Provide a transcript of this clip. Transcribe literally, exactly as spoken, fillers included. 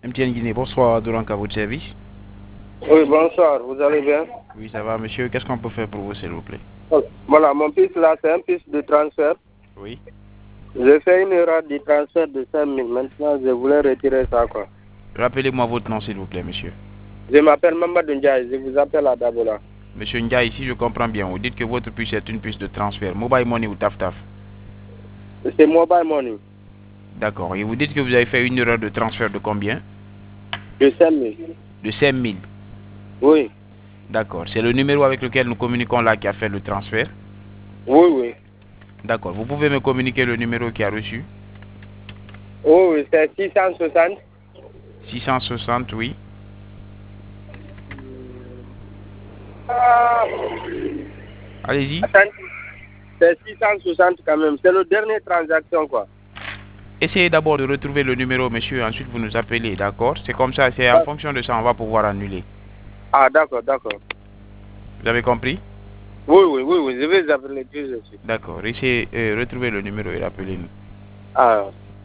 M T N Guinée, bonsoir, Dorank à votre service. Oui, bonsoir, vous allez bien? Oui, ça va, monsieur. Qu'est-ce qu'on peut faire pour vous, s'il vous plaît? Voilà, mon fils là, c'est un fils de transfert. Oui. J'ai fait une erreur de transfert de cinq mille. Maintenant, je voulais retirer ça, quoi. Rappelez-moi votre nom, s'il vous plaît, monsieur. Je m'appelle Mamadou Ndiaye, je vous appelle à Dabola. Monsieur Ndiaye, ici, je comprends bien. Vous dites que votre puce est une puce de transfert. Mobile Money ou Taf Taf? C'est Mobile Money. D'accord. Et vous dites que vous avez fait une erreur de transfert de combien? De cinq mille. De cinq mille. Oui. D'accord. C'est le numéro avec lequel nous communiquons là qui a fait le transfert? Oui, oui. D'accord. Vous pouvez me communiquer le numéro qui a reçu? Oui, oui, c'est six cent soixante. six cent soixante, oui. Ah. Allez-y. Attends, c'est six cent soixante quand même. C'est le dernier transaction, quoi. Essayez d'abord de retrouver le numéro, monsieur. Ensuite, vous nous appelez, d'accord? C'est comme ça. C'est en fonction de ça, on va pouvoir annuler. Ah, d'accord, d'accord. Vous avez compris? Oui, oui, oui, oui, je vais vous appeler tout de suite. D'accord. Essayez de euh, retrouver le numéro et rappelez-nous. Ah.